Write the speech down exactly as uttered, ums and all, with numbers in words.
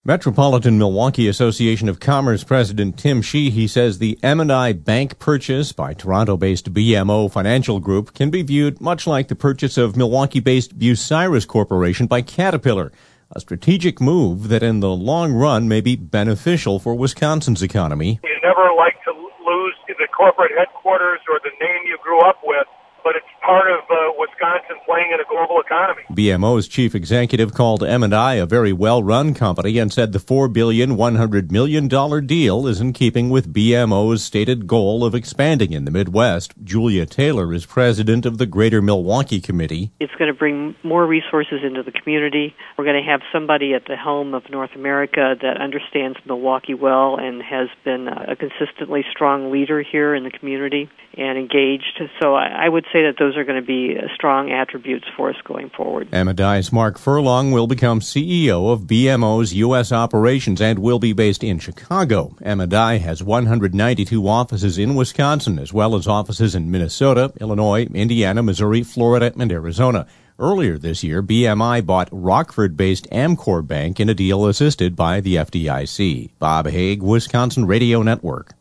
Metropolitan Milwaukee Association of Commerce President Tim Sheehy says the M and I Bank purchase by Toronto-based B M O Financial Group can be viewed much like the purchase of Milwaukee-based Bucyrus Corporation by Caterpillar, a strategic move that in the long run may be beneficial for Wisconsin's economy. You never like to lose the corporate headquarters or the name you grew up with, but it's part of uh, Wisconsin playing in a global economy. B M O's chief executive called M and I a very well-run company and said the four billion one hundred million dollars deal is in keeping with B M O's stated goal of expanding in the Midwest. Julia Taylor is president of the Greater Milwaukee Committee. It's going to bring more resources into the community. We're going to have somebody at the helm of North America that understands Milwaukee well and has been a consistently strong leader here in the community and engaged. So I would say that those are going to be strong attributes for us going forward. M and I's Mark Furlong will become C E O of B M O's U S operations and will be based in Chicago. M and I has one hundred ninety-two offices in Wisconsin, as well as offices in Minnesota, Illinois, Indiana, Missouri, Florida, and Arizona. Earlier this year, B M I bought Rockford-based Amcor Bank in a deal assisted by the F D I C. Bob Haig, Wisconsin Radio Network.